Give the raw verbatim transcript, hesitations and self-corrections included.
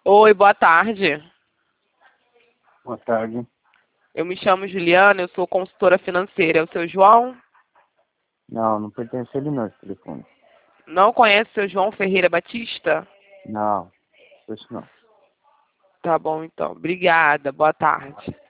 Oi, boa tarde. Boa tarde. Eu me chamo Juliana, eu sou consultora financeira. É o seu João? Não, não pertence a ele não, esse telefone. Não conhece o seu João Ferreira Batista? Não, isso não. Tá bom, então. Obrigada. Boa tarde.